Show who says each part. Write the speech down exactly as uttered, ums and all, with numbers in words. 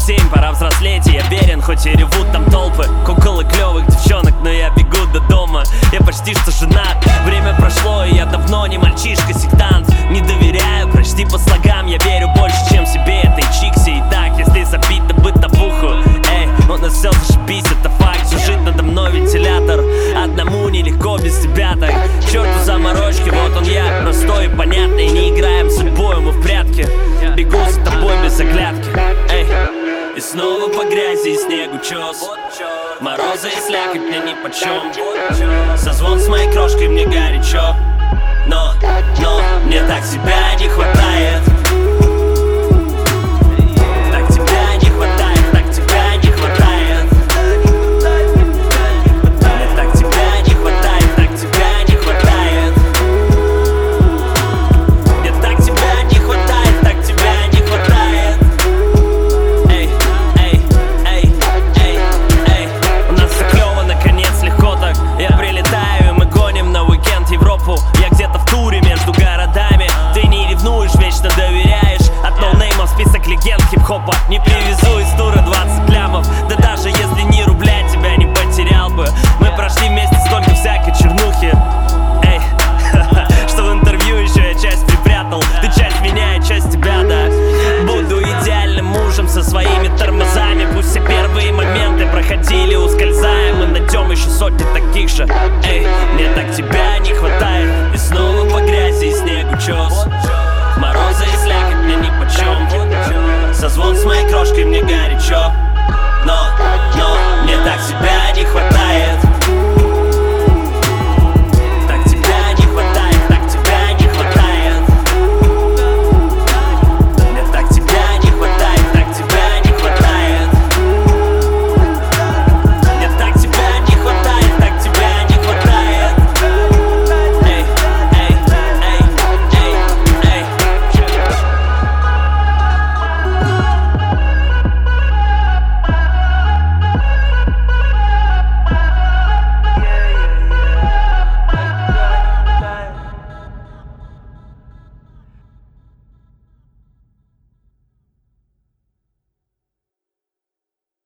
Speaker 1: семь, пора взрослеть, и я верен, хоть и ревут там толпы кукол и клевых девчонок, но я бегу до дома. Я почти что женат, время прошло, и я давно не мальчишка-сектант. Не доверяю, прочти по слогам, я верю больше, чем себе этой чикси. И так, если забить на бытовуху, эй, у нас все зашибись, это факт. Жужжит надо мной вентилятор, одному нелегко без тебя так. Черту заморочки, вот он я, простой и понятный. Не играем с судьбой, мы в прятки. Бегу за тобой без оглядки, эй. И снова по грязи и снегу чес. Мороза и слякоть мне нипочем. Созвон с моей крошкой, мне горячо. Но, но, мне так тебя не хватает. Так тебя не хватает, так тебя не хватает. Мне так тебя не хватает, так тебя не хватает. Мне так тебя не хватает, так тебя не хватает. Эй, эй, эй, эй, эй. У нас все клево, наконец, легко так. Я прилетаю, и мы гоним на уикенд Европу. Я где-то в туре между городами. Ты не ревнуешь, вечно доверяешь. От ноунеймов список легенд хип-хопа. Не привезу из тура двадцать лямов. Да даже если ни рубля тебя не потерял бы. Мы прошли вместе столько всякой чернухи. Эй, что в интервью еще я часть припрятал. Ты часть меня, я часть тебя, да. Буду идеальным мужем со своими тормозами. Пусть все первые моменты проходили, ускользая. Мы найдем еще сотни таких же. Эй, мне так тебя не хватает. И снова по грязи и снегу чес. Мороза и слякоть мне нипочем. Созвон с моей крошкой, мне горячо. Но, но, мне так тебя не хватает.